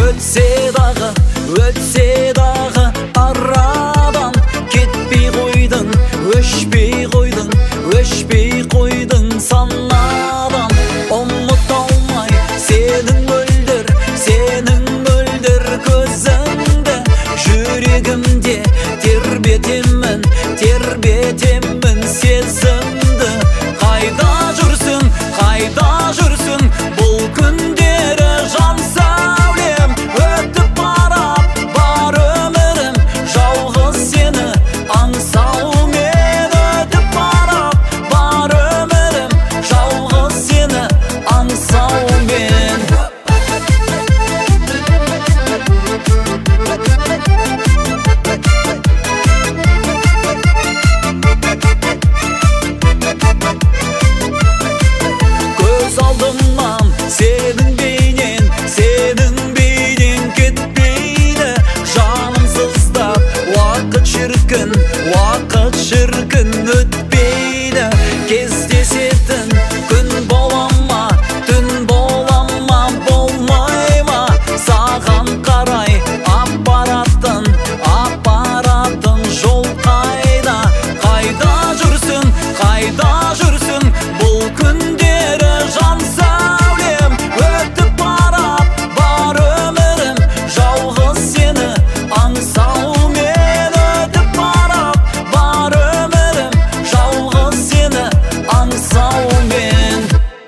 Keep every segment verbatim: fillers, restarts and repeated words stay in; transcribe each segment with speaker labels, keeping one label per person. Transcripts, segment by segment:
Speaker 1: Өтсе дағы, өтсе дағы арадан кетпей қойдың, өшпей қойдың, өшпей қойдың санадан. Ұмыта алмай сенің мөлдір, сенің мөлдір көзіңді, жүрегімде тербетемін, тербетемін сезімді. Қайда жүрсің, қайда жүрсің, бұл күндері жан сәулем. Өтіп барап бар өмірім, жалғыз сені аңсаумен. Өтіп барап бар өмірім, жалғыз сені аңсаумен. Көз алдымнан сенің бейнең, сенің бейнең кетпейді. Жаным сыздап, уақыт шіркін, уақыт шіркін өтпейді. Кездесетін күн бола ма, түн бола ма, болмай ма? Саған қарай апаратын, апаратын жол қайда? Қайда жүрсің, қайда жүрсің, бұл күндері жан сәулем. Өтіп барап бар өмірім, жалғыз сені аңсаумен. Өтіп барап бар өмірім, жалғыз сені аңсаумен.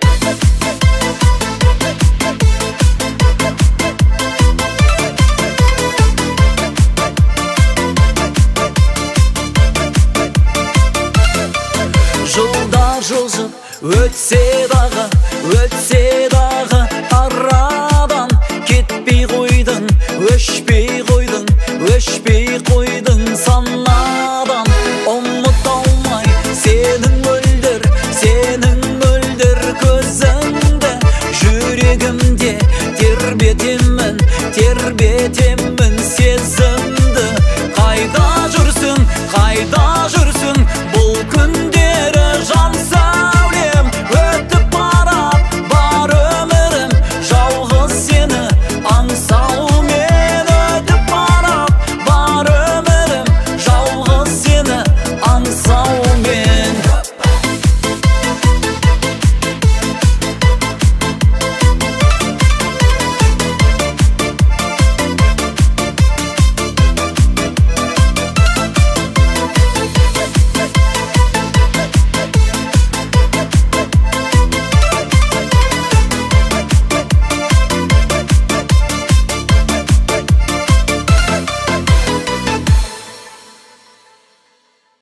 Speaker 1: Жылдар жылжып өтсе дағы, өтсе дағы арадан кетпей қойдың, өшпей қойдың, өшпей қойдың санадан. Ұмыта алмай сенің мөлдір, сенің мөлдір көзіңді, жүрегімде тербетемін, тербетемін